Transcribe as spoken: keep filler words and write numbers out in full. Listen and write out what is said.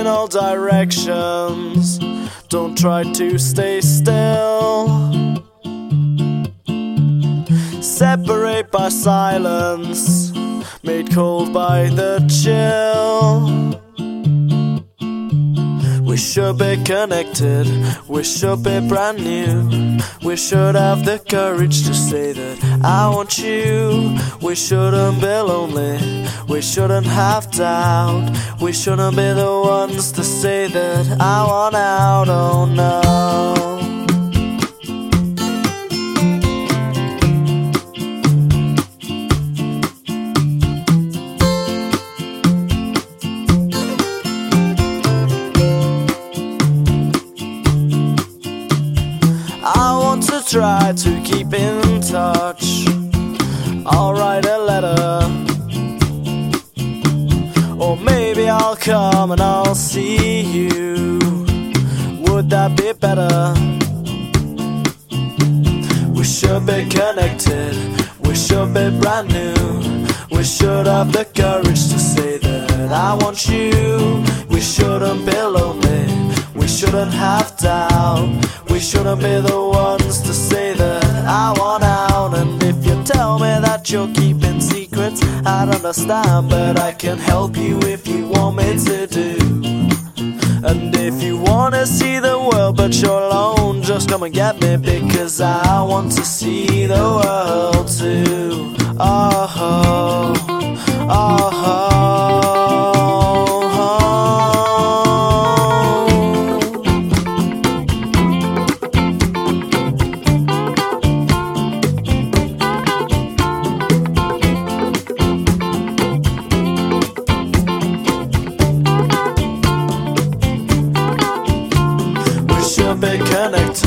in all directions. Don't try to stay still. Separate by silence, made cold by the chill. We should be connected, we should be brand new. We should have the courage to say that I want you. We shouldn't be lonely, we shouldn't have doubt. We shouldn't be the ones to say that I want out, oh no. I want to try to keep in touch. I'll write a letter, or maybe I'll come and I'll see you. Would that be better? We should be connected, we should be brand new. We should have the courage to say that I want you. We shouldn't be lonely, we shouldn't have doubt. We shouldn't be the ones to say that I want out. And if you tell me that you're keeping secrets, I'd understand, but I can help you if you want me to do. And if you wanna see the world but you're alone, just come and get me, because I want to see the world too. Oh, oh, oh, oh. Be connected,